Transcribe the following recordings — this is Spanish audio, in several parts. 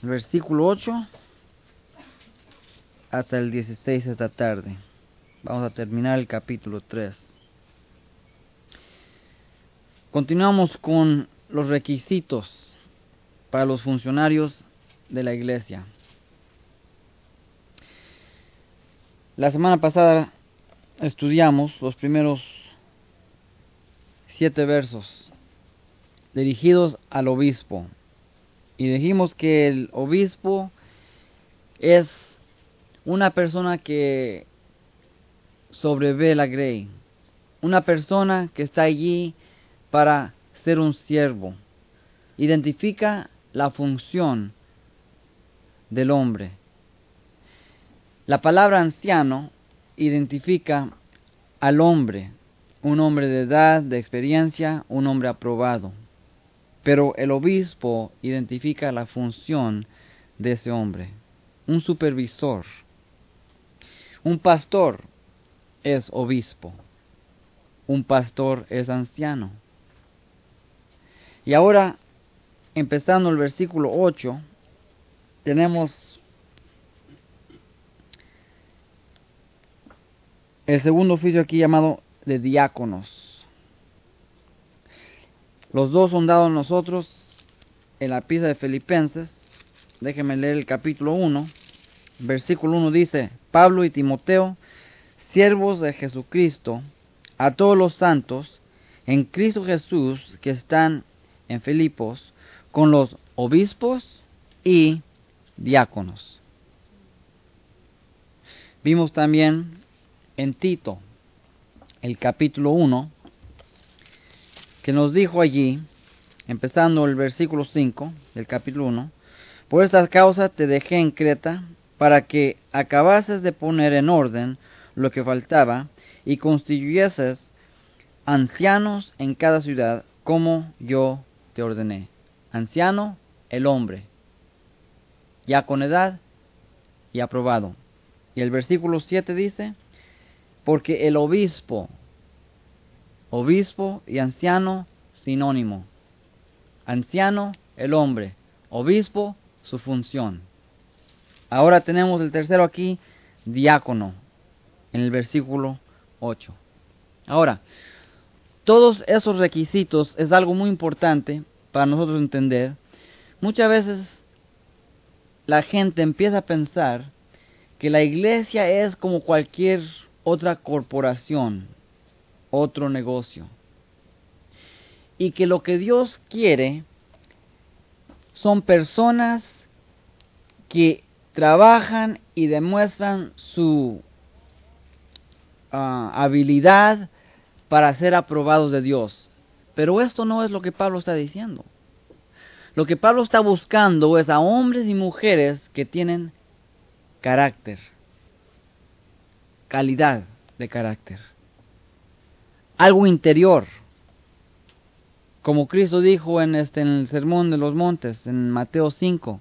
versículo 8 hasta el 16 esta tarde. Vamos a terminar el capítulo 3. Continuamos con los requisitos para los funcionarios de la iglesia. La semana pasada estudiamos los primeros 7 versos dirigidos al obispo. Y dijimos que el obispo es una persona que sobrevé la grey, una persona que está allí para ser un siervo. Identifica la función del hombre. La palabra anciano identifica al hombre, un hombre de edad, de experiencia, un hombre aprobado. Pero el obispo identifica la función de ese hombre, un supervisor. Un pastor es obispo, un pastor es anciano. Y ahora, empezando el versículo 8, tenemos el segundo oficio aquí llamado de diáconos. Los dos son dados a nosotros en la epístola de Filipenses. Déjenme leer el capítulo 1. Versículo 1 dice: Pablo y Timoteo, siervos de Jesucristo, a todos los santos en Cristo Jesús que están en Filipos, con los obispos y diáconos. Vimos también en Tito, el capítulo 1, que nos dijo allí, empezando el versículo 5 del capítulo 1, por esta causa te dejé en Creta, para que acabases de poner en orden lo que faltaba, y constituyeses ancianos en cada ciudad, como yo te ordené. Anciano, el hombre, ya con edad y aprobado. Y el versículo 7 dice, porque el obispo y anciano, sinónimo. Anciano, el hombre. Obispo, su función. Ahora tenemos el tercero aquí, diácono, en el versículo 8. Ahora, todos esos requisitos es algo muy importante para nosotros entender. Muchas veces la gente empieza a pensar que la iglesia es como cualquier otra corporación, otro negocio, y que lo que Dios quiere son personas que trabajan y demuestran su habilidad para ser aprobados de Dios. Pero esto no es lo que Pablo está diciendo. Lo que Pablo está buscando es a hombres y mujeres que tienen carácter, calidad de carácter, algo interior. Como Cristo dijo en el Sermón de los Montes, en Mateo 5.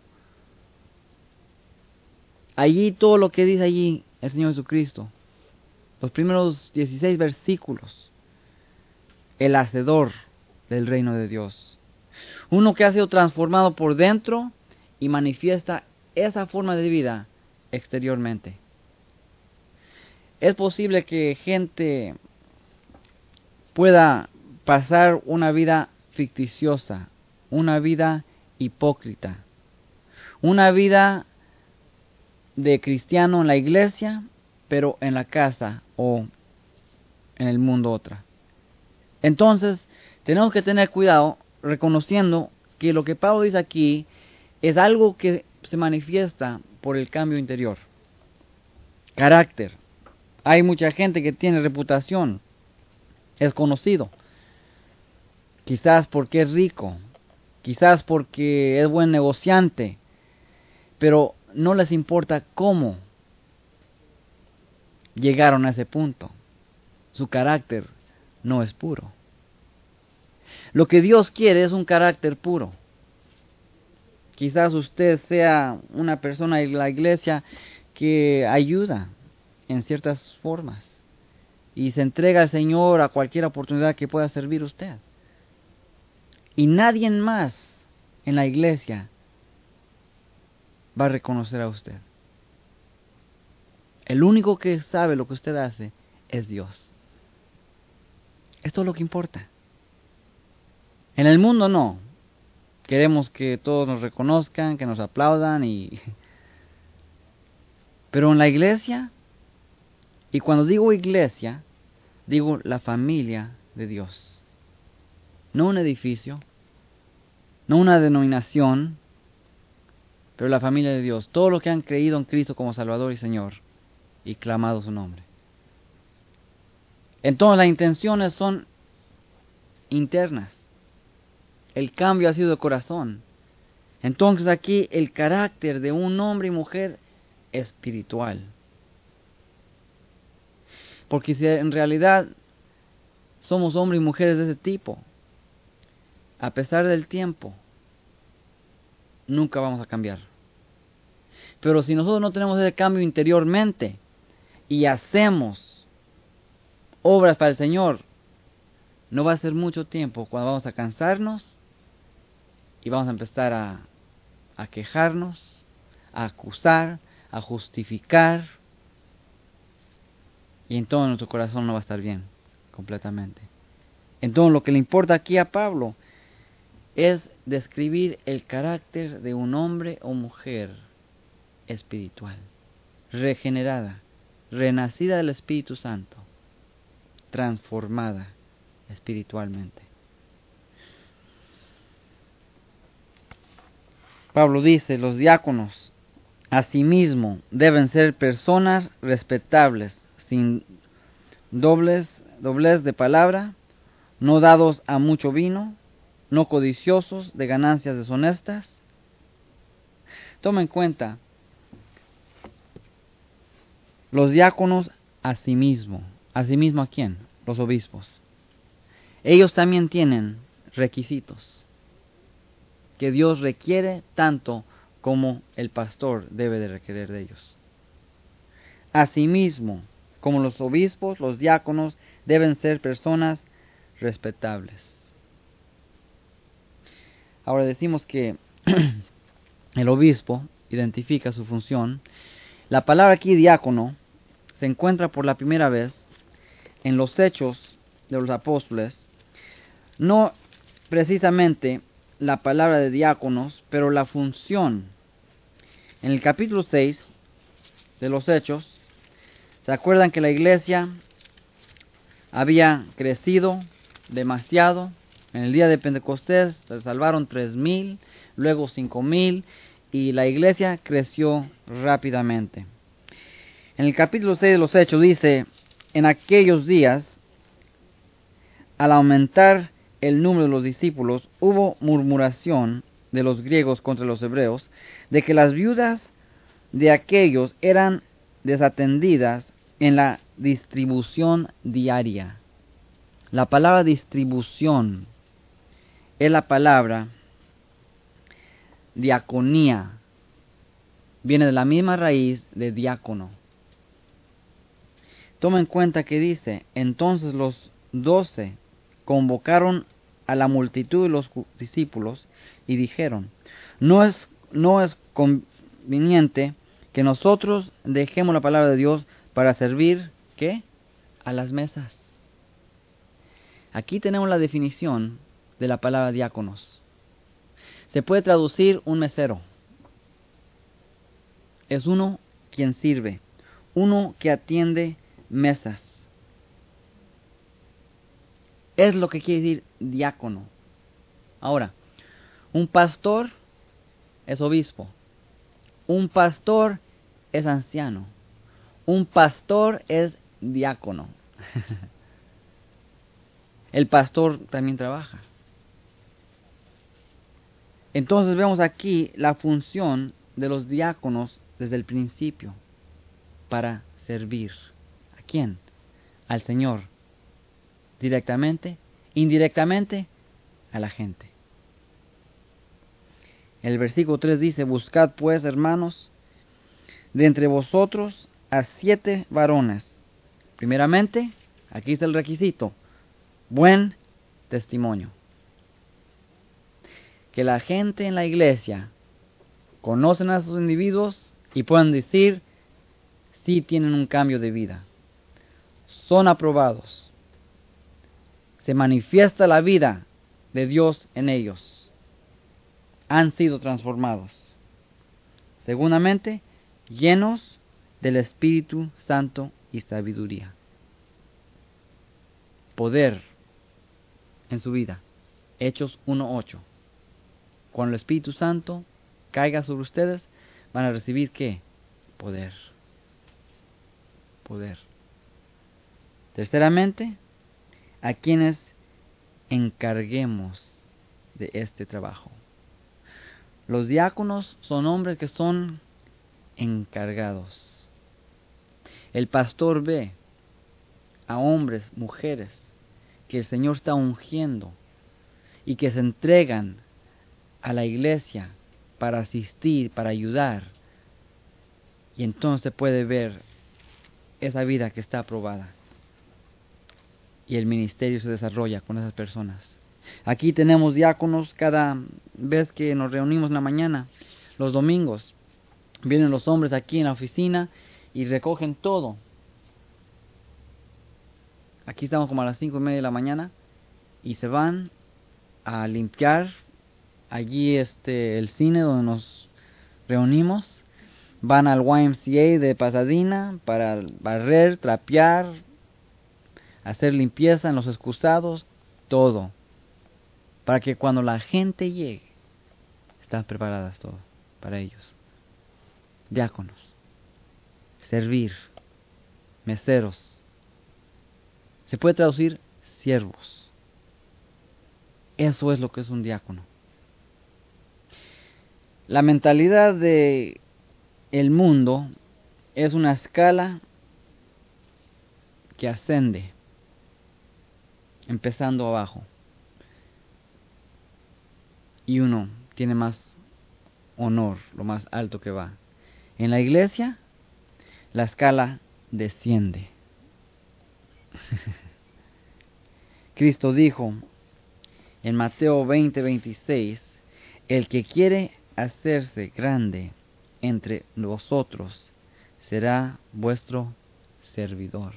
Allí todo lo que dice allí el Señor Jesucristo, los primeros 16 versículos, el hacedor del reino de Dios. Uno que ha sido transformado por dentro y manifiesta esa forma de vida exteriormente. Es posible que gente pueda pasar una vida ficticiosa, una vida hipócrita, una vida de cristiano en la iglesia, pero en la casa o en el mundo otra. Entonces, tenemos que tener cuidado reconociendo que lo que Pablo dice aquí es algo que se manifiesta por el cambio interior. Carácter. Hay mucha gente que tiene reputación, es conocido, quizás porque es rico, quizás porque es buen negociante, pero no les importa cómo llegaron a ese punto. Su carácter no es puro. Lo que Dios quiere es un carácter puro. Quizás usted sea una persona en la iglesia que ayuda en ciertas formas y se entrega al Señor a cualquier oportunidad que pueda servir usted. Y nadie más en la iglesia va a reconocer a usted. El único que sabe lo que usted hace es Dios. Esto es lo que importa. En el mundo no. Queremos que todos nos reconozcan, que nos aplaudan Pero en la iglesia, y cuando digo iglesia, digo la familia de Dios. No un edificio, no una denominación, pero la familia de Dios. Todos los que han creído en Cristo como Salvador y Señor y clamado su nombre. Entonces las intenciones son internas. El cambio ha sido de corazón. Entonces aquí el carácter de un hombre y mujer espiritual. Porque si en realidad somos hombres y mujeres de ese tipo, a pesar del tiempo, nunca vamos a cambiar. Pero si nosotros no tenemos ese cambio interiormente y hacemos obras para el Señor, no va a ser mucho tiempo cuando vamos a cansarnos y vamos a empezar a quejarnos, a acusar, a justificar, y entonces nuestro corazón no va a estar bien completamente. Entonces lo que le importa aquí a Pablo es describir el carácter de un hombre o mujer espiritual, regenerada, renacida del Espíritu Santo, transformada espiritualmente. Pablo dice, los diáconos asimismo deben ser personas respetables, sin doblez de palabra, no dados a mucho vino, no codiciosos de ganancias deshonestas. Toma en cuenta, los diáconos asimismo ¿a quién? Los obispos. Ellos también tienen requisitos que Dios requiere tanto como el pastor debe de requerir de ellos. Asimismo, como los obispos, los diáconos deben ser personas respetables. Ahora decimos que el obispo identifica su función. La palabra aquí diácono se encuentra por la primera vez en los Hechos de los Apóstoles, no precisamente la palabra de diáconos, pero la función. En el capítulo 6 de los Hechos, ¿se acuerdan que la iglesia había crecido demasiado? En el día de Pentecostés se salvaron 3,000, luego 5,000, y la iglesia creció rápidamente. En el capítulo 6 de los Hechos dice, en aquellos días, al aumentar el número de los discípulos, hubo murmuración de los griegos contra los hebreos, de que las viudas de aquellos eran desatendidas en la distribución diaria. La palabra distribución es la palabra diaconía. Viene de la misma raíz de diácono. Toma en cuenta que dice, entonces los 12 convocaron a la multitud de los discípulos y dijeron, no es conveniente que nosotros dejemos la palabra de Dios para servir, ¿qué? A las mesas. Aquí tenemos la definición de la palabra diáconos. Se puede traducir un mesero. Es uno quien sirve, uno que atiende mesas. Es lo que quiere decir diácono. Ahora, un pastor es obispo. Un pastor es anciano. Un pastor es diácono. El pastor también trabaja. Entonces vemos aquí la función de los diáconos desde el principio para servir. ¿A quién? Al Señor. Directamente, indirectamente, a la gente. El versículo 3 dice, buscad pues, hermanos, de entre vosotros a 7 varones. Primeramente, aquí está el requisito, buen testimonio. Que la gente en la iglesia conocen a esos individuos y pueden decir si tienen un cambio de vida. Son aprobados. Se manifiesta la vida de Dios en ellos. Han sido transformados. Segundamente, llenos del Espíritu Santo y sabiduría. Poder en su vida. Hechos 1:8. Cuando el Espíritu Santo caiga sobre ustedes, van a recibir ¿qué? Poder. Poder. Terceramente, a quienes encarguemos de este trabajo. Los diáconos son hombres que son encargados. El pastor ve a hombres, mujeres, que el Señor está ungiendo y que se entregan a la iglesia para asistir, para ayudar. Y entonces puede ver esa vida que está aprobada. Y el ministerio se desarrolla con esas personas. Aquí tenemos diáconos cada vez que nos reunimos en la mañana, los domingos. Vienen los hombres aquí en la oficina y recogen todo. Aquí estamos como a las 5:30 de la mañana y se van a limpiar allí el cine donde nos reunimos. Van al YMCA de Pasadena para barrer, trapear, hacer limpieza en los excusados, todo. Para que cuando la gente llegue, están preparadas todo para ellos. Diáconos, servir, meseros. Se puede traducir siervos. Eso es lo que es un diácono. La mentalidad de el mundo es una escala que ascende, empezando abajo. Y uno tiene más honor, lo más alto que va. En la iglesia, la escala desciende. Cristo dijo en Mateo 20:26, el que quiere hacerse grande entre vosotros será vuestro servidor.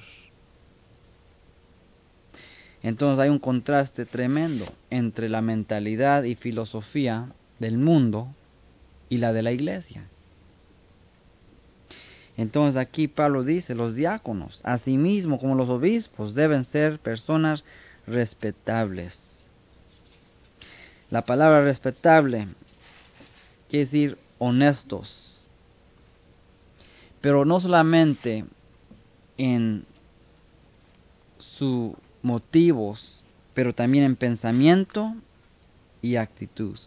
Entonces hay un contraste tremendo entre la mentalidad y filosofía del mundo y la de la iglesia. Entonces aquí Pablo dice, los diáconos, asimismo como los obispos, deben ser personas respetables. La palabra respetable quiere decir honestos, pero no solamente en sus motivos, pero también en pensamiento y actitud.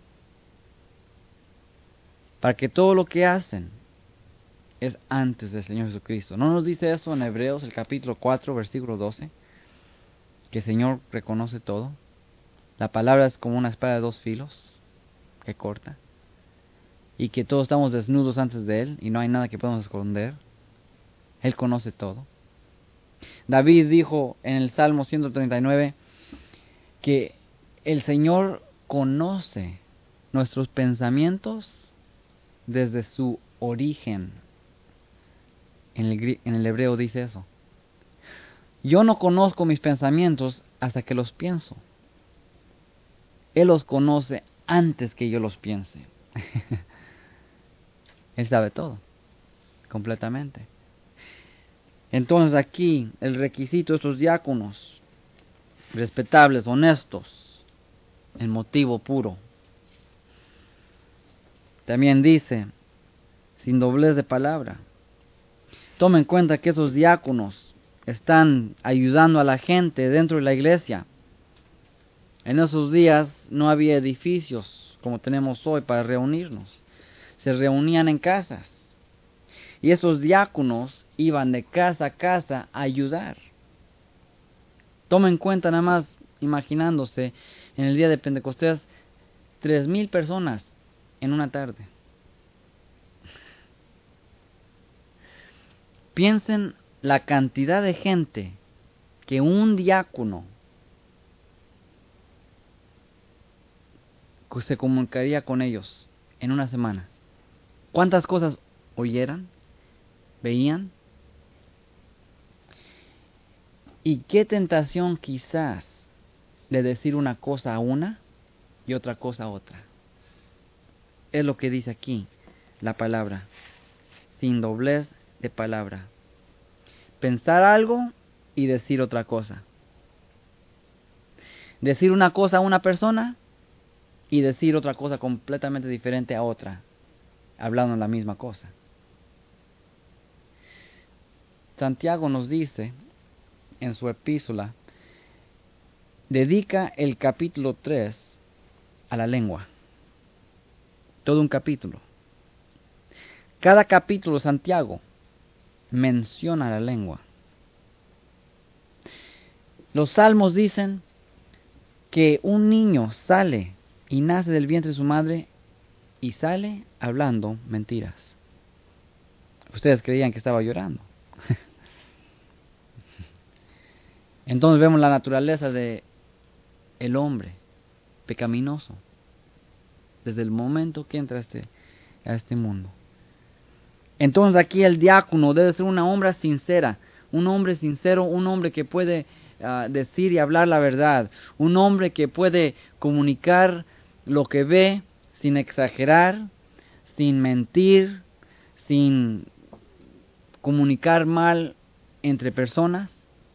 Para que todo lo que hacen es antes del Señor Jesucristo. ¿No nos dice eso en Hebreos, el capítulo 4, versículo 12? Que el Señor reconoce todo. La palabra es como una espada de dos filos que corta. Y que todos estamos desnudos antes de Él y no hay nada que podamos esconder. Él conoce todo. David dijo en el Salmo 139 que el Señor conoce nuestros pensamientos desde su origen. En el hebreo dice eso. Yo no conozco mis pensamientos hasta que los pienso. Él los conoce antes que yo los piense. Él sabe todo, completamente. Entonces aquí el requisito de estos diáconos, respetables, honestos, en motivo puro. También dice, sin doblez de palabra. Toma en cuenta que esos diáconos están ayudando a la gente dentro de la iglesia. En esos días no había edificios como tenemos hoy para reunirnos. Se reunían en casas. Y esos diáconos iban de casa a casa a ayudar. Toma en cuenta nada más, imaginándose, en el día de Pentecostés, 3,000 personas en una tarde. Piensen la cantidad de gente que un diácono se comunicaría con ellos en una semana. ¿Cuántas cosas oyeran? ¿Veían? ¿Y qué tentación quizás de decir una cosa a una y otra cosa a otra? Es lo que dice aquí la palabra, sin doblez de palabra. Pensar algo y decir otra cosa. Decir una cosa a una persona y decir otra cosa completamente diferente a otra, hablando la misma cosa. Santiago nos dice en su epístola, dedica el capítulo 3 a la lengua. Todo un capítulo. Cada capítulo Santiago menciona la lengua. Los salmos dicen que un niño sale y nace del vientre de su madre y sale hablando mentiras. Ustedes creían que estaba llorando. Entonces vemos la naturaleza de el hombre pecaminoso desde el momento que entra a este mundo. Entonces aquí el diácono debe ser una hombre sincera, un hombre sincero, un hombre que puede decir y hablar la verdad, un hombre que puede comunicar lo que ve sin exagerar, sin mentir, sin comunicar mal entre personas,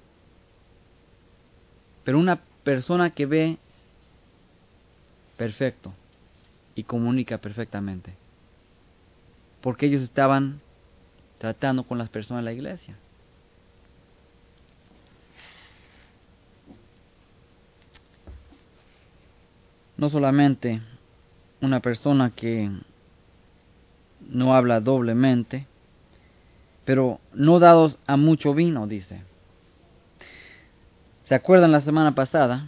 pero una persona que ve perfecto y comunica perfectamente, porque ellos estaban tratando con las personas de la iglesia. No solamente una persona que no habla doblemente, pero no dados a mucho vino, dice. ¿Se acuerdan la semana pasada?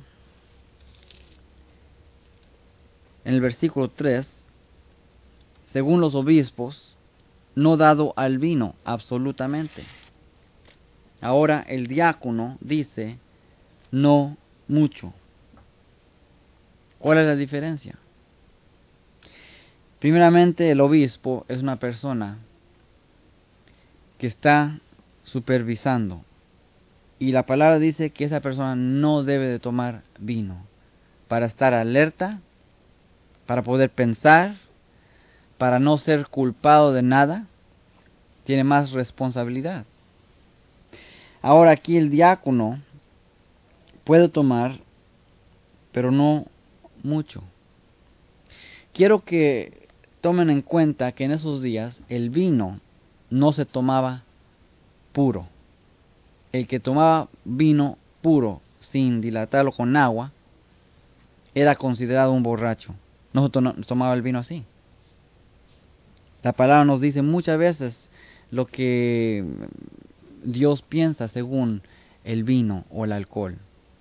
En el versículo 3, según los obispos, no dado al vino absolutamente. Ahora el diácono dice, no mucho. ¿Cuál es la diferencia? Primeramente, el obispo es una persona que está supervisando. Y la palabra dice que esa persona no debe de tomar vino para estar alerta, para poder pensar, para no ser culpado de nada. Tiene más responsabilidad. Ahora aquí el diácono puede tomar, pero no mucho. Quiero que tomen en cuenta que en esos días el vino no se tomaba puro. El que tomaba vino puro sin dilatarlo con agua era considerado un borracho. Nosotros no tomaba el vino así. La palabra nos dice muchas veces lo que Dios piensa según el vino o el alcohol.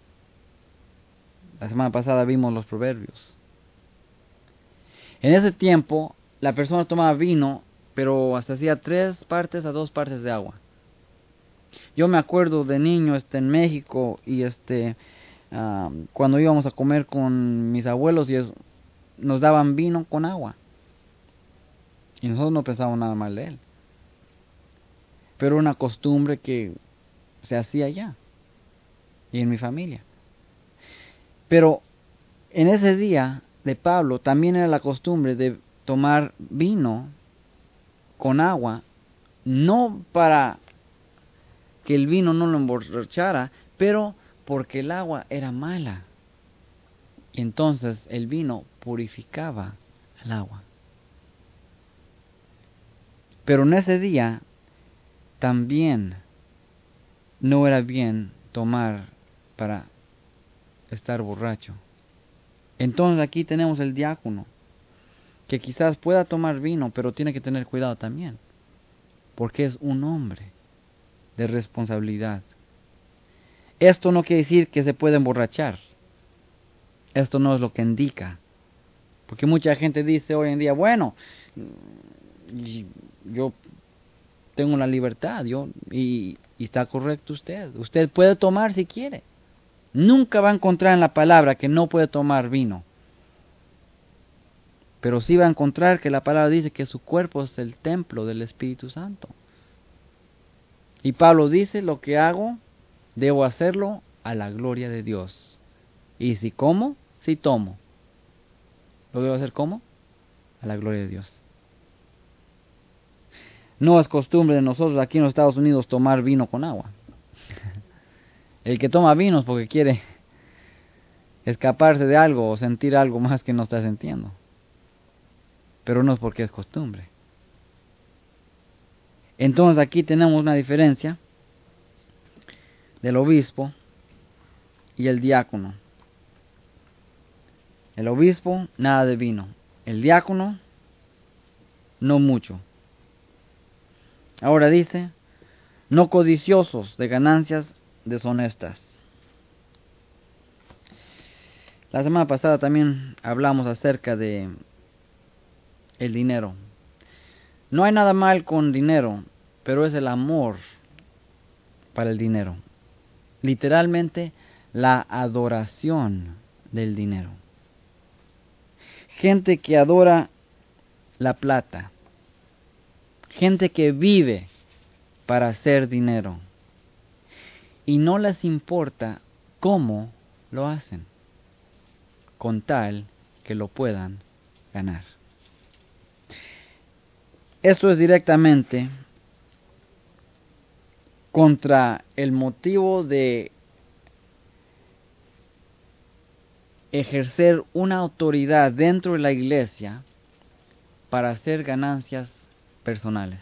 La semana pasada vimos los proverbios. En ese tiempo la persona tomaba vino, pero hasta hacía 3 partes a 2 partes de agua. Yo me acuerdo de niño en México y cuando íbamos a comer con mis abuelos nos daban vino con agua. Y nosotros no pensábamos nada mal de él. Pero una costumbre que se hacía allá y en mi familia. Pero en ese día de Pablo también era la costumbre de tomar vino con agua, no para que el vino no lo emborrachara, pero porque el agua era mala. Y entonces el vino purificaba el agua. Pero en ese día también no era bien tomar para estar borracho. Entonces aquí tenemos el diácono, que quizás pueda tomar vino, pero tiene que tener cuidado también, porque es un hombre de responsabilidad. Esto no quiere decir que se puede emborrachar. Esto no es lo que indica. Porque mucha gente dice hoy en día, bueno, yo tengo la libertad, y está correcto usted. Usted puede tomar si quiere. Nunca va a encontrar en la palabra que no puede tomar vino. Pero sí va a encontrar que la palabra dice que su cuerpo es el templo del Espíritu Santo. Y Pablo dice, lo que hago, debo hacerlo a la gloria de Dios. Y si como, si tomo. ¿Lo debo hacer cómo? A la gloria de Dios. No es costumbre de nosotros aquí en los Estados Unidos tomar vino con agua. El que toma vino es porque quiere escaparse de algo o sentir algo más que no está sintiendo. Pero no es porque es costumbre. Entonces aquí tenemos una diferencia del obispo y el diácono. El obispo, nada de vino. El diácono, no mucho. Ahora dice, no codiciosos de ganancias deshonestas. La semana pasada también hablamos acerca de el dinero. No hay nada mal con dinero, pero es el amor para el dinero. Literalmente, la adoración del dinero. Gente que adora la plata. Gente que vive para hacer dinero. Y no les importa cómo lo hacen, con tal que lo puedan ganar. Esto es directamente contra el motivo de ejercer una autoridad dentro de la iglesia para hacer ganancias personales,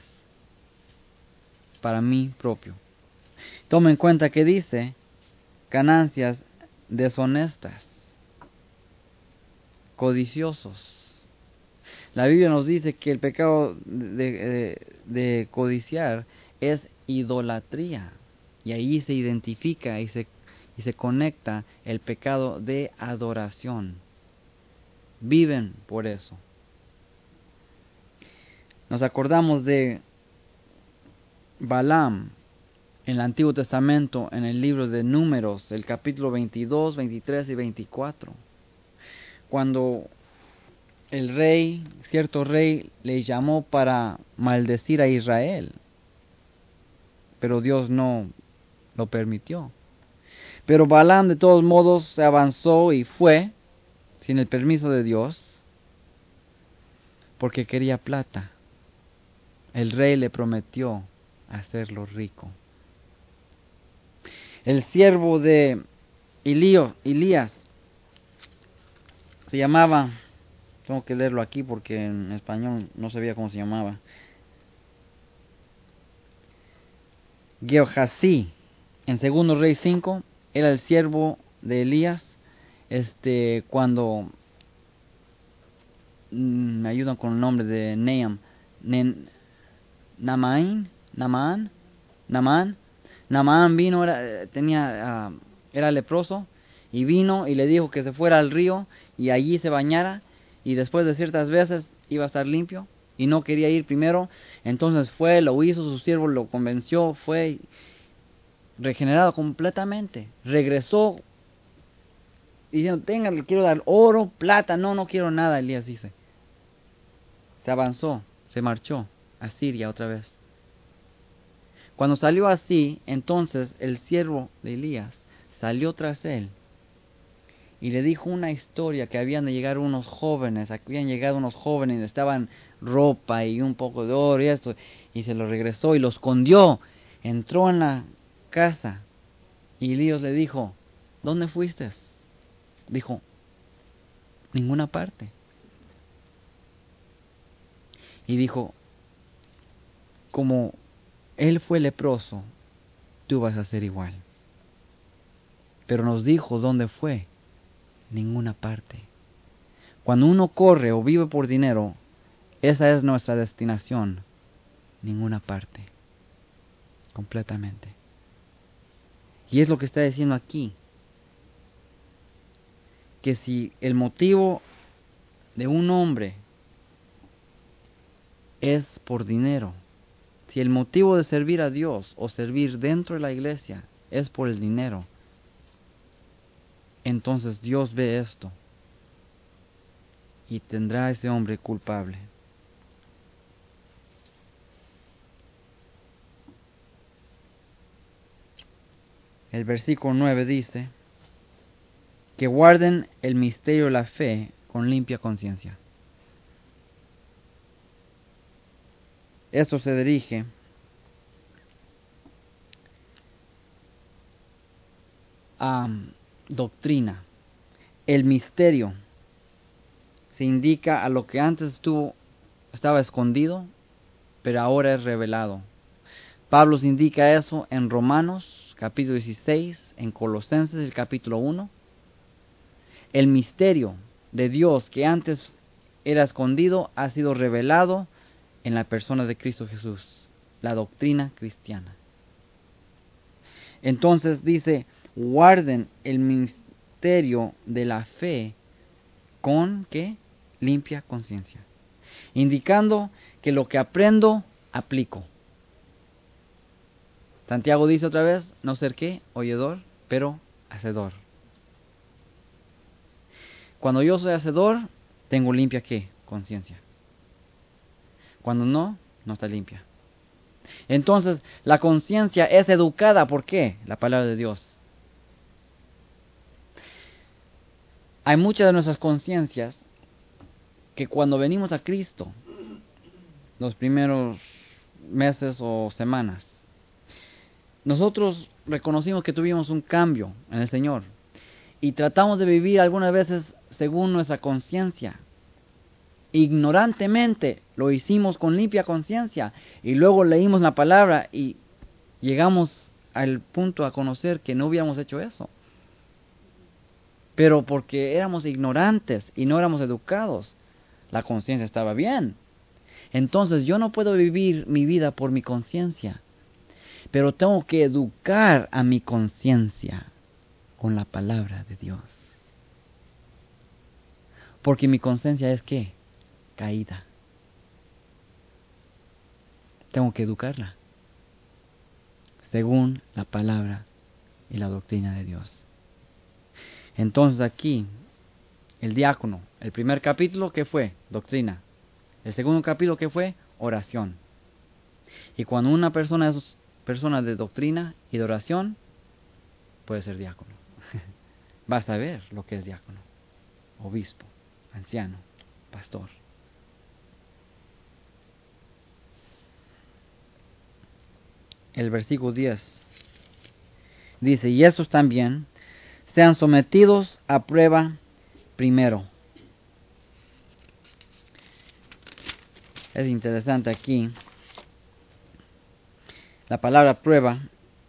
para mí propio. Toma en cuenta que dice ganancias deshonestas, codiciosos. La Biblia nos dice que el pecado de codiciar es idolatría, y ahí se identifica y se conecta el pecado de adoración. Viven por eso. Nos acordamos de Balaam en el Antiguo Testamento, en el libro de Números, el capítulo 22, 23 y 24. Cuando el rey, cierto rey, le llamó para maldecir a Israel, pero Dios no lo permitió. Pero Balaam de todos modos se avanzó y fue, sin el permiso de Dios, porque quería plata. El rey le prometió hacerlo rico. El siervo de Elías se llamaba, tengo que leerlo aquí porque en español no sabía cómo se llamaba, Gehazi. En 2 Reyes 5 era el siervo de Elías. Cuando me ayudan con el nombre de Naamán vino, era leproso, y vino y le dijo que se fuera al río y allí se bañara, y después de ciertas veces iba a estar limpio, y no quería ir primero. Entonces fue, lo hizo, su siervo lo convenció, fue regenerado completamente. Regresó diciendo, tenga, le quiero dar oro, plata. No quiero nada. Elías dice, se avanzó, se marchó a Siria otra vez. Cuando salió así, entonces el siervo de Elías salió tras él y le dijo una historia, que habían llegado unos jóvenes, y estaban ropa y un poco de oro y esto, y se lo regresó y lo escondió. Entró en la casa y Elías le dijo, ¿dónde fuiste? Dijo, ninguna parte. Y dijo, como él fue leproso, tú vas a ser igual. Pero nos dijo dónde fue, ninguna parte. Cuando uno corre o vive por dinero, esa es nuestra destinación, ninguna parte, completamente. Y es lo que está diciendo aquí, que si el motivo de un hombre es por dinero, si el motivo de servir a Dios o servir dentro de la iglesia es por el dinero, entonces Dios ve esto y tendrá ese hombre culpable. El versículo 9 dice que guarden el misterio de la fe con limpia conciencia. Esto se dirige a doctrina. El misterio se indica a lo que antes estaba escondido, pero ahora es revelado. Pablo se indica eso en Romanos capítulo 16, en Colosenses el capítulo 1. El misterio de Dios que antes era escondido ha sido revelado en la persona de Cristo Jesús, la doctrina cristiana. Entonces dice, guarden el misterio de la fe con ¿qué? Limpia conciencia, indicando que lo que aprendo, aplico. Santiago dice otra vez, no ser ¿qué? Oidor, pero hacedor. Cuando yo soy hacedor, tengo limpia ¿qué? Conciencia. Cuando no, no está limpia. Entonces, la conciencia es educada, ¿por qué? La palabra de Dios. Hay muchas de nuestras conciencias que cuando venimos a Cristo, los primeros meses o semanas, nosotros reconocimos que tuvimos un cambio en el Señor y tratamos de vivir algunas veces según nuestra conciencia. Ignorantemente lo hicimos con limpia conciencia y luego leímos la palabra y llegamos al punto a conocer que no hubiéramos hecho eso. Pero porque éramos ignorantes y no éramos educados, la conciencia estaba bien. Entonces yo no puedo vivir mi vida por mi conciencia, pero tengo que educar a mi conciencia con la palabra de Dios. Porque mi conciencia es ¿qué? Caída. Tengo que educarla según la palabra y la doctrina de Dios. Entonces aquí, el diácono, el primer capítulo, ¿qué fue? Doctrina. El segundo capítulo, ¿qué fue? Oración. Y cuando una persona es persona de doctrina y de oración, puede ser diácono. Vas a ver lo que es diácono, obispo, anciano, pastor. El versículo 10 dice, y estos también sean sometidos a prueba primero. Es interesante aquí, la palabra prueba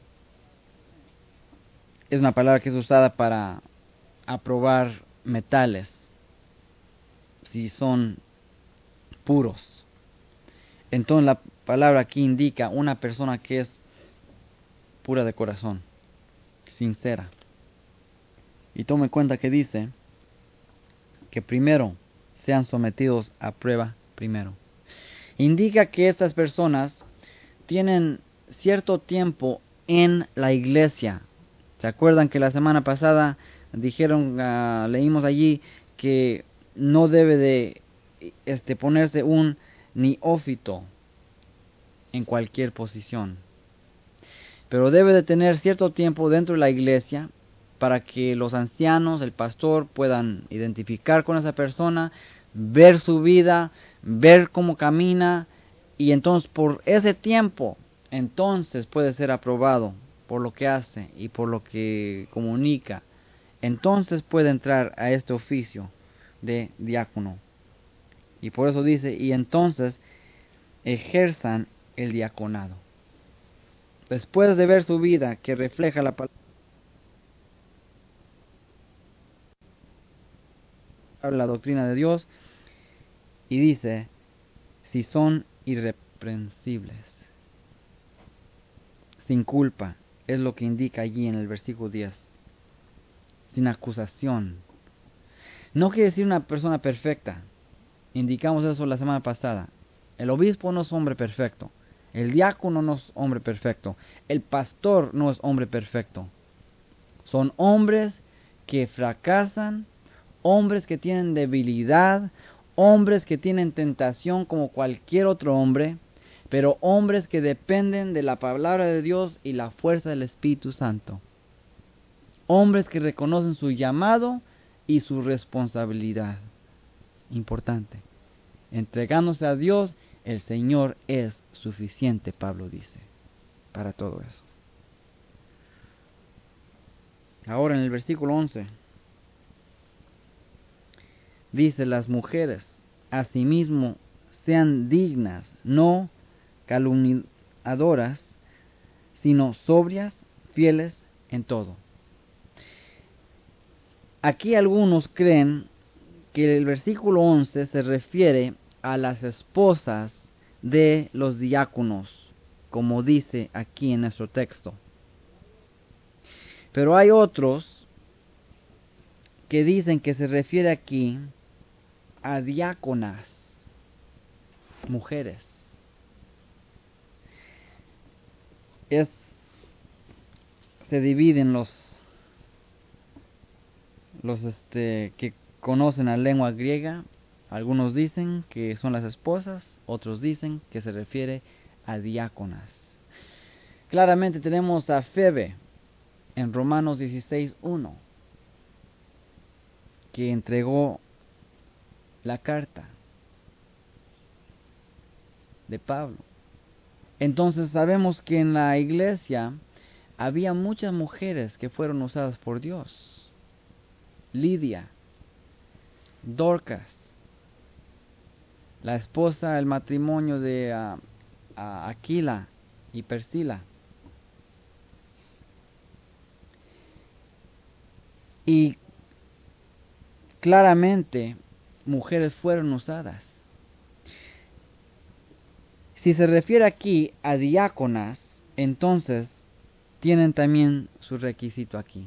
es una palabra que es usada para aprobar metales, si son puros. Entonces la palabra aquí indica una persona que es pura de corazón, sincera. Y tome cuenta que dice que primero sean sometidos a prueba primero. Indica que estas personas tienen cierto tiempo en la iglesia. ¿Se acuerdan que la semana pasada leímos allí que no debe de ponerse un neófito en cualquier posición, pero debe de tener cierto tiempo dentro de la iglesia para que los ancianos, el pastor, puedan identificar con esa persona, ver su vida, ver cómo camina, y entonces por ese tiempo, entonces puede ser aprobado por lo que hace y por lo que comunica. Entonces puede entrar a este oficio de diácono. Y por eso dice, y entonces ejerzan el diaconado. Después de ver su vida que refleja la palabra, la doctrina de Dios, y dice, si son irreprensibles, sin culpa, es lo que indica allí en el versículo 10, sin acusación. No quiere decir una persona perfecta, indicamos eso la semana pasada. El obispo no es hombre perfecto, el diácono no es hombre perfecto, el pastor no es hombre perfecto. Son hombres que fracasan hombres que tienen debilidad, hombres que tienen tentación como cualquier otro hombre, pero hombres que dependen de la palabra de Dios y la fuerza del Espíritu Santo. Hombres que reconocen su llamado y su responsabilidad. Importante. Entregándose a Dios, el Señor es suficiente, Pablo dice, para todo eso. Ahora en el versículo 11, dice: las mujeres, asimismo, sean dignas, no calumniadoras, sino sobrias, fieles en todo. Aquí algunos creen que el versículo 11 se refiere a las esposas de los diáconos, como dice aquí en nuestro texto. Pero hay otros que dicen que se refiere aquí a diáconas, mujeres. Se dividen los que conocen la lengua griega. Algunos dicen que son las esposas, otros dicen que se refiere a diáconas. Claramente tenemos a Febe en Romanos 16:1, que entregó la carta de Pablo. Entonces sabemos que en la iglesia había muchas mujeres que fueron usadas por Dios. Lidia, Dorcas, la esposa del matrimonio de Aquila y Priscila. Y claramente mujeres fueron usadas. Si se refiere aquí a diáconas, entonces tienen también su requisito aquí.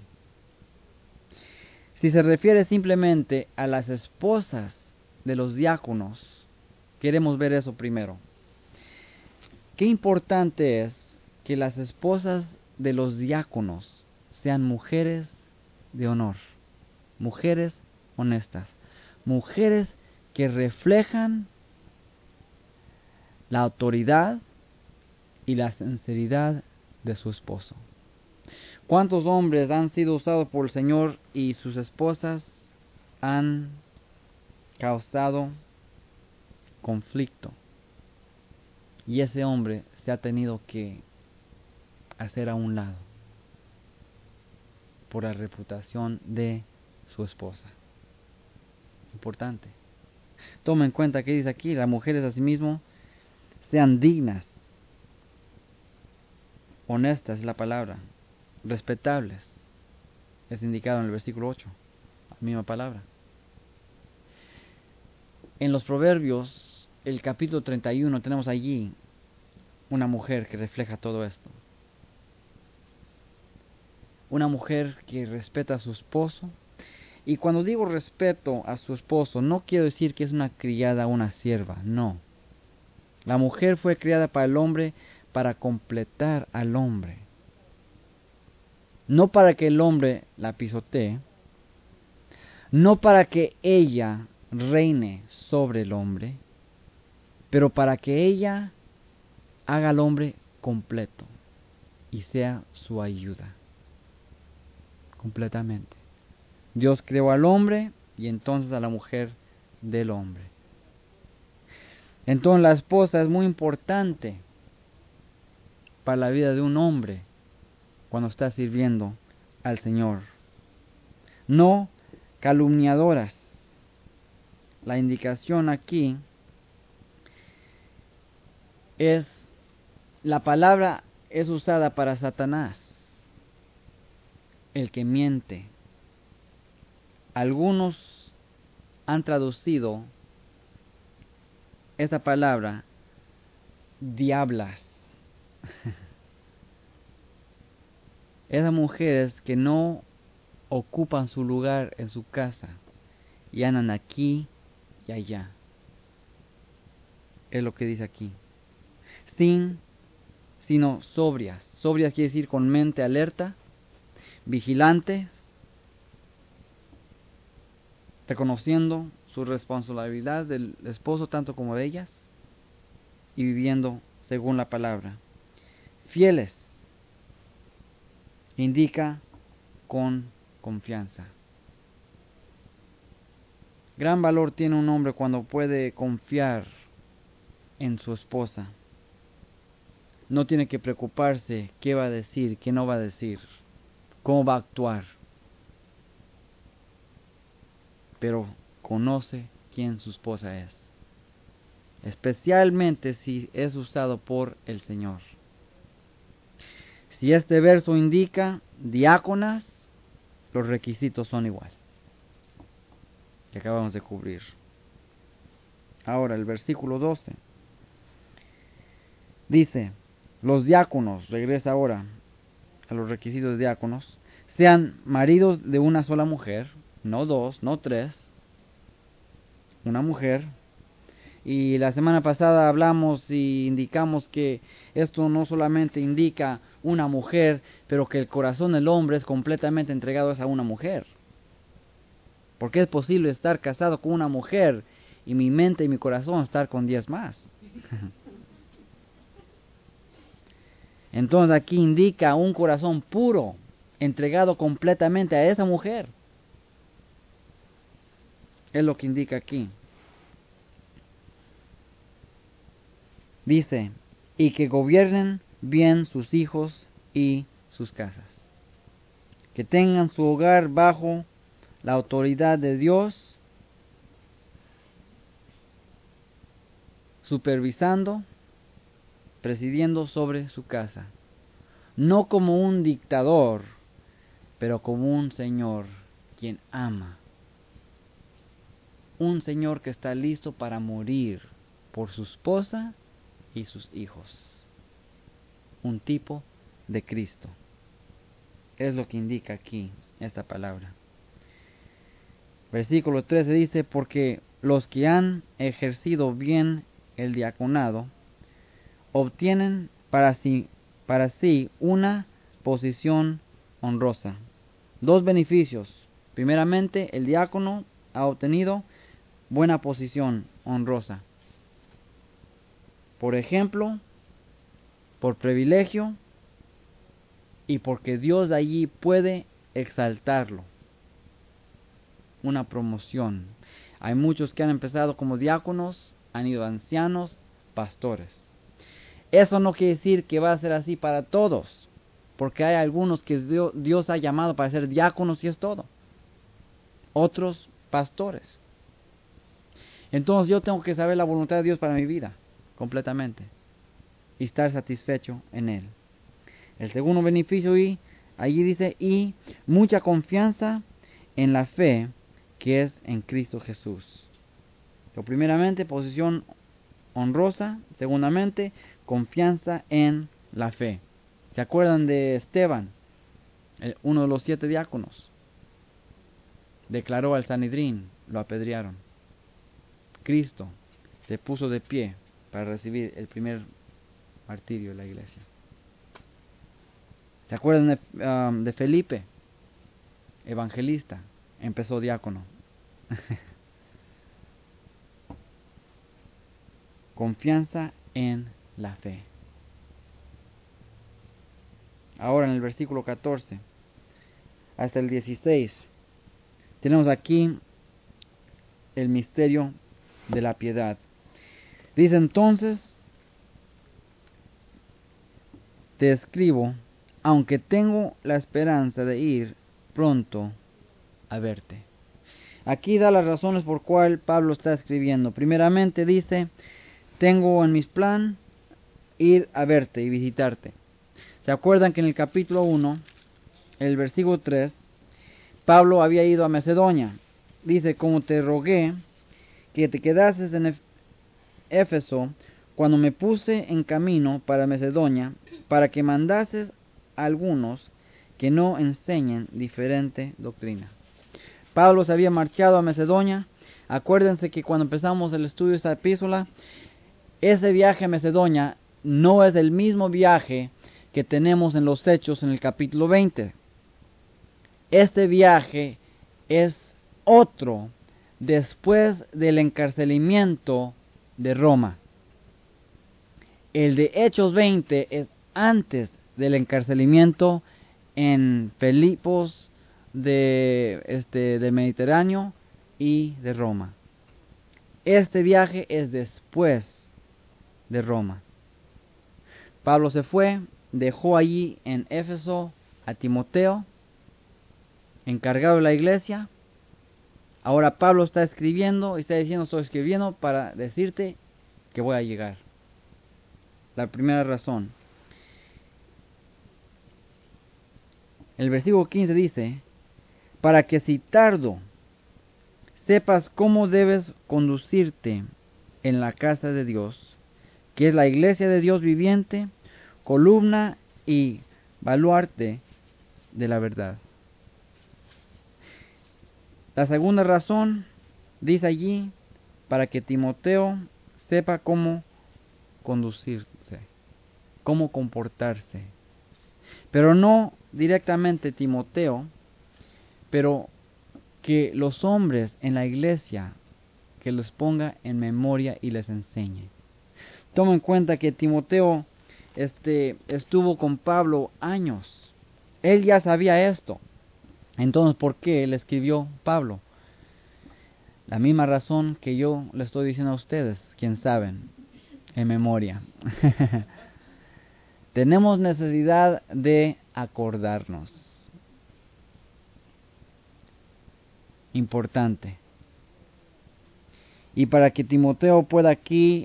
Si se refiere simplemente a las esposas de los diáconos, queremos ver eso primero. Qué importante es que las esposas de los diáconos sean mujeres de honor, mujeres honestas, mujeres que reflejan la autoridad y la sinceridad de su esposo. ¿Cuántos hombres han sido usados por el Señor y sus esposas han causado conflicto? Y ese hombre se ha tenido que hacer a un lado por la reputación de su esposa. Importante. Toma en cuenta que dice aquí: las mujeres asimismo sean dignas, honestas es la palabra, respetables, es indicado en el versículo 8, la misma palabra. En los Proverbios, el capítulo 31, tenemos allí una mujer que refleja todo esto. Una mujer que respeta a su esposo. Y cuando digo respeto a su esposo, no quiero decir que es una criada o una sierva, no. La mujer fue criada para el hombre, para completar al hombre. No para que el hombre la pisotee, no para que ella reine sobre el hombre, pero para que ella haga al hombre completo y sea su ayuda. Completamente. Dios creó al hombre y entonces a la mujer del hombre. Entonces la esposa es muy importante para la vida de un hombre cuando está sirviendo al Señor. No calumniadoras. La indicación aquí es, la palabra es usada para Satanás, el que miente. Algunos han traducido esta palabra diablas. Esas mujeres que no ocupan su lugar en su casa y andan aquí y allá. Es lo que dice aquí. Sino sobrias. Sobrias quiere decir con mente alerta, vigilante, reconociendo su responsabilidad del esposo tanto como de ellas y viviendo según la palabra. Fieles indica con confianza. Gran valor tiene un hombre cuando puede confiar en su esposa. No tiene que preocuparse qué va a decir, qué no va a decir, cómo va a actuar. Pero conoce quién su esposa es. Especialmente si es usado por el Señor. Si este verso indica diáconas, los requisitos son igual, que acabamos de cubrir. Ahora el versículo 12 dice, los diáconos, regresa ahora a los requisitos de diáconos, sean maridos de una sola mujer, no dos, no tres, una mujer. Y la semana pasada hablamos y indicamos que esto no solamente indica una mujer, pero que el corazón del hombre es completamente entregado a una mujer. Porque es posible estar casado con una mujer y mi mente y mi corazón estar con 10 más. Entonces aquí indica un corazón puro, entregado completamente a esa mujer. Es lo que indica aquí. Dice, y que gobiernen bien sus hijos y sus casas. Que tengan su hogar bajo la autoridad de Dios, supervisando, presidiendo sobre su casa. No como un dictador, pero como un Señor quien ama. Un Señor que está listo para morir por su esposa y sus hijos. Un tipo de Cristo. Es lo que indica aquí esta palabra. Versículo 13 dice, porque los que han ejercido bien el diaconado obtienen para sí una posición honrosa. Dos beneficios. Primeramente, el diácono ha obtenido buena posición honrosa. Por ejemplo, por privilegio y porque Dios allí puede exaltarlo. Una promoción. Hay muchos que han empezado como diáconos, han ido ancianos, pastores. Eso no quiere decir que va a ser así para todos, porque hay algunos que Dios ha llamado para ser diáconos y es todo. Otros, pastores. Entonces yo tengo que saber la voluntad de Dios para mi vida, completamente, y estar satisfecho en Él. El segundo beneficio, y allí dice, y mucha confianza en la fe que es en Cristo Jesús. So, primeramente, posición honrosa. Segundamente, confianza en la fe. ¿Se acuerdan de Esteban? Uno de los 7 diáconos. Declaró al Sanedrín, lo apedrearon. Cristo se puso de pie para recibir el primer martirio de la iglesia. ¿Se acuerdan de Felipe? Evangelista. Empezó diácono. Confianza en la fe. Ahora en el versículo 14 hasta el 16 tenemos aquí el misterio de la piedad. Dice entonces, te escribo, aunque tengo la esperanza de ir pronto a verte. Aquí da las razones por cual Pablo está escribiendo. Primeramente dice, tengo en mis plan ir a verte y visitarte. ¿Se acuerdan que en el capítulo 1, el versículo 3, Pablo había ido a Macedonia? Dice, como te rogué que te quedases en Éfeso cuando me puse en camino para Macedonia, para que mandases a algunos que no enseñen diferente doctrina. Pablo se había marchado a Macedonia. Acuérdense que cuando empezamos el estudio de esta epístola, ese viaje a Macedonia no es el mismo viaje que tenemos en los Hechos en el capítulo 20. Este viaje es otro después del encarcelamiento de Roma. El de Hechos 20 es antes del encarcelamiento en Filipos de Mediterráneo y de Roma. Este viaje es después de Roma. Pablo se fue, dejó allí en Éfeso a Timoteo, encargado de la iglesia. Ahora Pablo está escribiendo y está diciendo: estoy escribiendo para decirte que voy a llegar. La primera razón. El versículo 15 dice: para que si tardo, sepas cómo debes conducirte en la casa de Dios, que es la iglesia de Dios viviente, columna y baluarte de la verdad. La segunda razón dice allí: para que Timoteo sepa cómo conducirse, cómo comportarse. Pero no directamente Timoteo, pero que los hombres en la iglesia, que los ponga en memoria y les enseñe. Toma en cuenta que Timoteo estuvo con Pablo años. Él ya sabía esto. Entonces, ¿por qué le escribió Pablo? La misma razón que yo le estoy diciendo a ustedes, quién saben, en memoria. Tenemos necesidad de acordarnos. Importante. Y para que Timoteo pueda aquí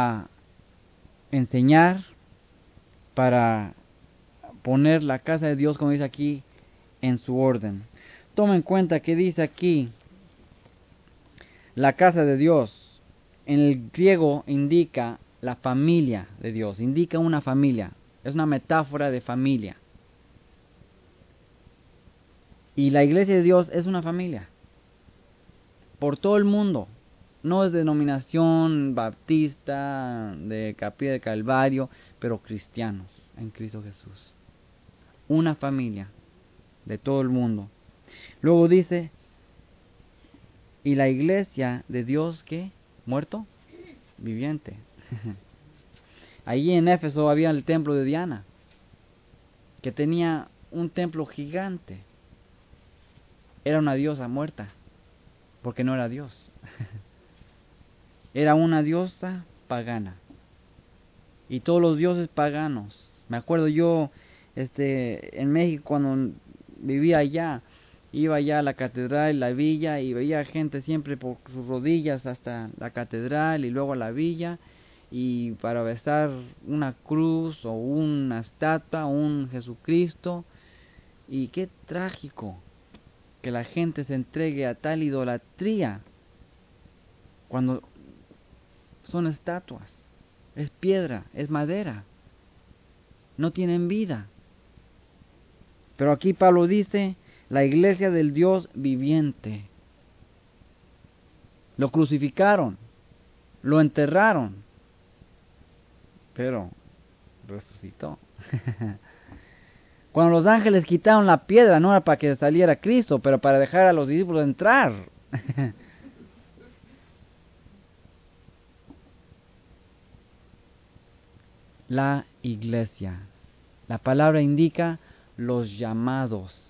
enseñar, para poner la casa de Dios, como dice aquí, en su orden. Toma en cuenta que dice aquí la casa de Dios. En el griego indica la familia de Dios, indica una familia. Es una metáfora de familia. Y la iglesia de Dios es una familia. Por todo el mundo. No es denominación baptista, de Capilla del Calvario, pero cristianos en Cristo Jesús. Una familia de todo el mundo. Luego dice: y la iglesia de Dios, ¿qué? ¿Muerto? Viviente. Allí en Éfeso había el templo de Diana, que tenía un templo gigante. Era una diosa muerta, porque no era Dios. Era una diosa pagana. Y todos los dioses paganos. Me acuerdo yo, en México, cuando vivía allá, iba allá a la catedral, la villa, y veía gente siempre por sus rodillas hasta la catedral y luego a la villa, y para besar una cruz o una estatua, un Jesucristo. Y qué trágico que la gente se entregue a tal idolatría cuando son estatuas, es piedra, es madera, no tienen vida. Pero aquí Pablo dice: la iglesia del Dios viviente. Lo crucificaron, lo enterraron, pero resucitó. Cuando los ángeles quitaron la piedra, no era para que saliera Cristo, pero para dejar a los discípulos entrar. La iglesia. La palabra indica los llamados.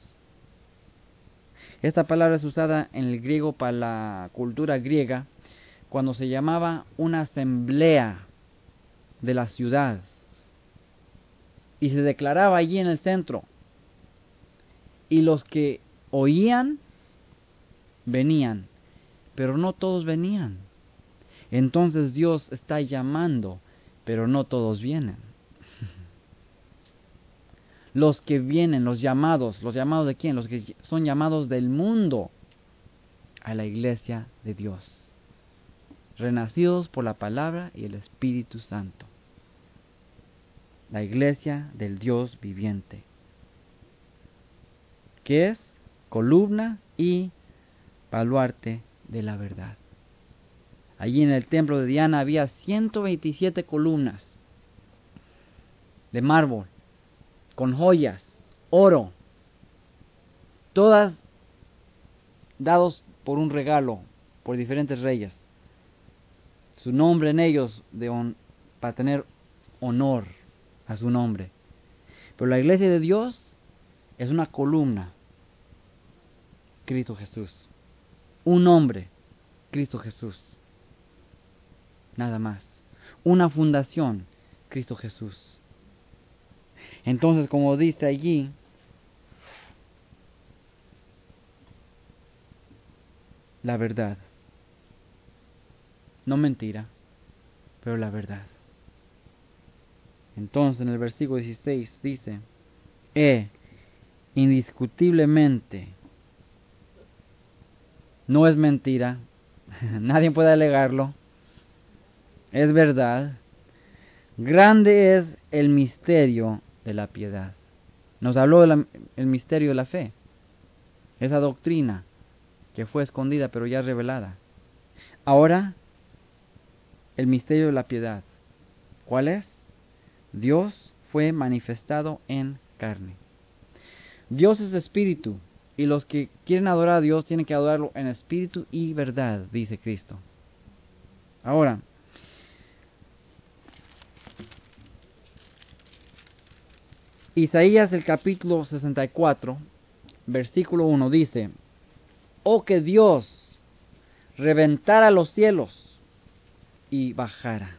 Esta palabra es usada en el griego para la cultura griega cuando se llamaba una asamblea de la ciudad y se declaraba allí en el centro, y los que oían venían, pero no todos venían. Entonces Dios está llamando, pero no todos vienen. Los que vienen, los llamados ¿de quién? Los que son llamados del mundo a la iglesia de Dios, renacidos por la palabra y el Espíritu Santo. La iglesia del Dios viviente, que es columna y baluarte de la verdad. Allí en el templo de Diana había 127 columnas de mármol, con joyas, oro, todas dados por un regalo por diferentes reyes. Su nombre en ellos para tener honor a su nombre. Pero la iglesia de Dios es una columna, Cristo Jesús. Un hombre, Cristo Jesús. Nada más. Una fundación, Cristo Jesús. Entonces, como dice allí, la verdad. No mentira, pero la verdad. Entonces, en el versículo 16 dice, indiscutiblemente, no es mentira, nadie puede alegarlo, es verdad. Grande es el misterio de la piedad. Nos habló del misterio de la fe, esa doctrina que fue escondida pero ya revelada. Ahora, el misterio de la piedad. ¿Cuál es? Dios fue manifestado en carne. Dios es espíritu, y los que quieren adorar a Dios tienen que adorarlo en espíritu y verdad, dice Cristo. Ahora, Isaías el capítulo 64, versículo 1 dice, oh que Dios reventara los cielos y bajara.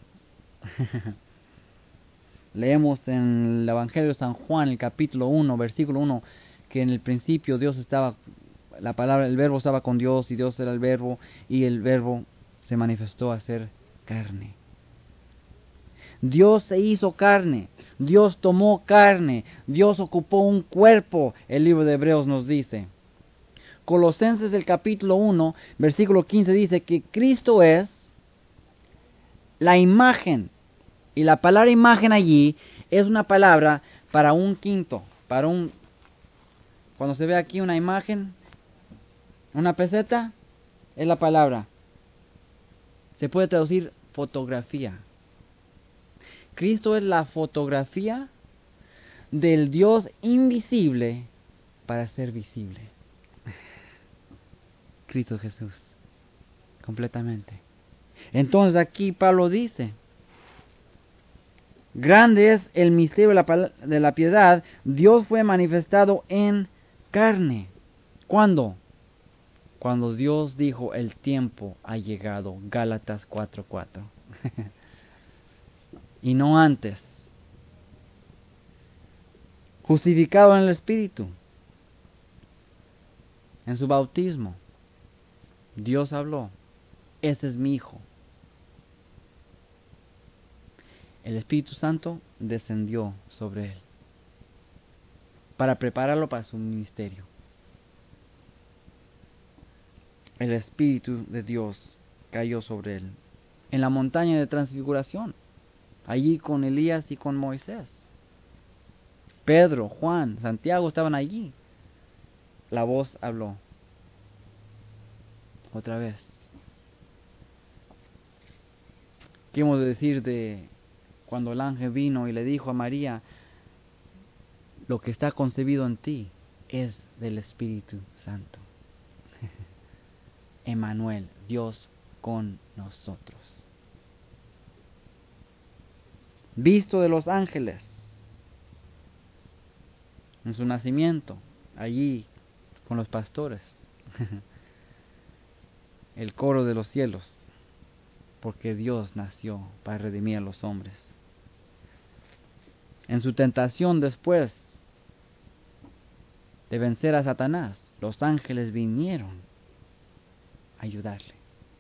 Leemos en el Evangelio de San Juan, el capítulo 1, versículo 1, que en el principio Dios estaba, la palabra, el verbo estaba con Dios y Dios era el verbo y el verbo se manifestó a ser carne. Dios se hizo carne, Dios tomó carne, Dios ocupó un cuerpo, el libro de Hebreos nos dice. Colosenses el capítulo 1, versículo 15 dice que Cristo es la imagen. Y la palabra imagen allí es una palabra para un quinto, cuando se ve aquí una imagen, una peseta, es la palabra. Se puede traducir fotografía. Cristo es la fotografía del Dios invisible para ser visible. Cristo Jesús, completamente. Entonces aquí Pablo dice, grande es el misterio de la piedad, Dios fue manifestado en carne. ¿Cuándo? Cuando Dios dijo, el tiempo ha llegado, Gálatas 4:4. Y no antes. Justificado en el Espíritu, en su bautismo, Dios habló, ese es mi Hijo. El Espíritu Santo descendió sobre él para prepararlo para su ministerio. El Espíritu de Dios cayó sobre él en la montaña de transfiguración, allí con Elías y con Moisés. Pedro, Juan, Santiago estaban allí. La voz habló. Otra vez. ¿Qué hemos de decir de cuando el ángel vino y le dijo a María, lo que está concebido en ti es del Espíritu Santo? Emmanuel, Dios con nosotros. Visto de los ángeles en su nacimiento, allí con los pastores, el coro de los cielos, porque Dios nació para redimir a los hombres. En su tentación después de vencer a Satanás, los ángeles vinieron a ayudarle.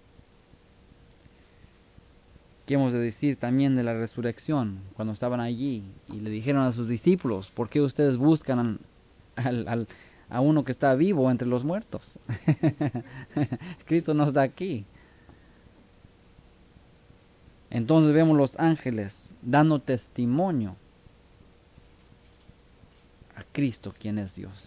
¿Qué hemos de decir también de la resurrección? Cuando estaban allí y le dijeron a sus discípulos, ¿por qué ustedes buscan a uno que está vivo entre los muertos? Cristo no está aquí. Entonces vemos los ángeles dando testimonio a Cristo, quien es Dios.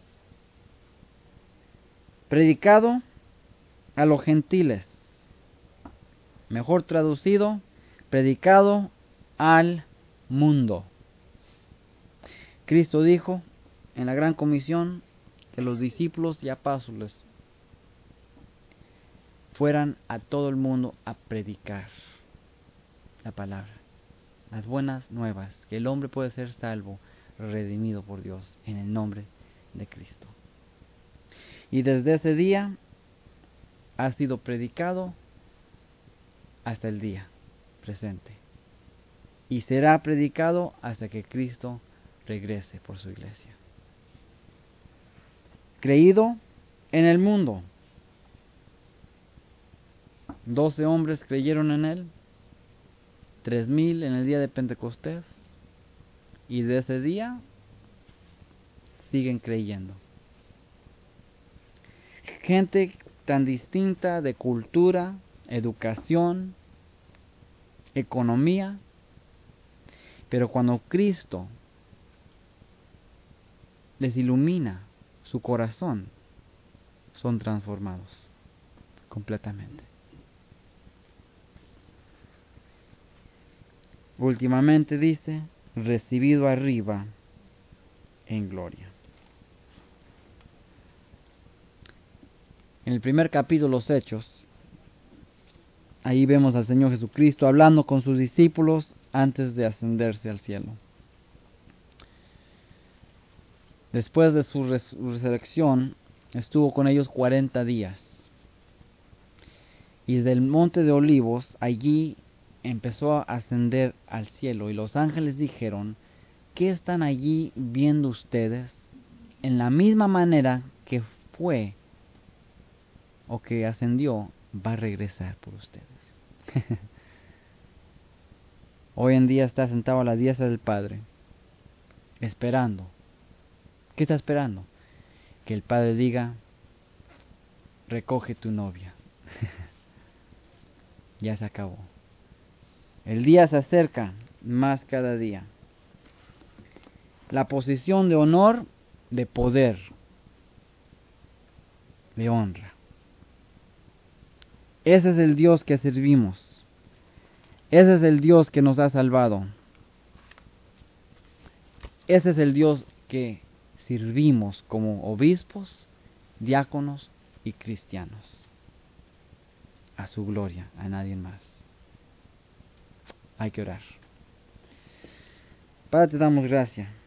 Predicado a los gentiles. Mejor traducido, predicado al mundo. Cristo dijo en la gran comisión que los discípulos y apóstoles fueran a todo el mundo a predicar la palabra, las buenas nuevas, que el hombre puede ser salvo, redimido por Dios en el nombre de Cristo. Y desde ese día ha sido predicado hasta el día presente. Y será predicado hasta que Cristo regrese por su iglesia. Creído en el mundo. 12 hombres creyeron en él. 3,000 en el día de Pentecostés. Y de ese día siguen creyendo. Gente tan distinta de cultura, educación, economía. Pero cuando Cristo les ilumina su corazón, son transformados completamente. Últimamente dice, recibido arriba en gloria. En el primer capítulo de los Hechos, ahí vemos al Señor Jesucristo hablando con sus discípulos antes de ascenderse al cielo. Después de su resurrección, estuvo con ellos 40 días. Y del monte de Olivos, allí empezó a ascender al cielo. Y los ángeles dijeron, ¿qué están allí viendo ustedes? En la misma manera que fue o que ascendió, va a regresar por ustedes. Hoy en día está sentado a la diestra del Padre, esperando. ¿Qué está esperando? Que el Padre diga, recoge tu novia. Ya se acabó. El día se acerca más cada día. La posición de honor, de poder, de honra. Ese es el Dios que servimos. Ese es el Dios que nos ha salvado. Ese es el Dios que servimos como obispos, diáconos y cristianos. A su gloria, a nadie más. Hay que orar. Padre, te damos gracias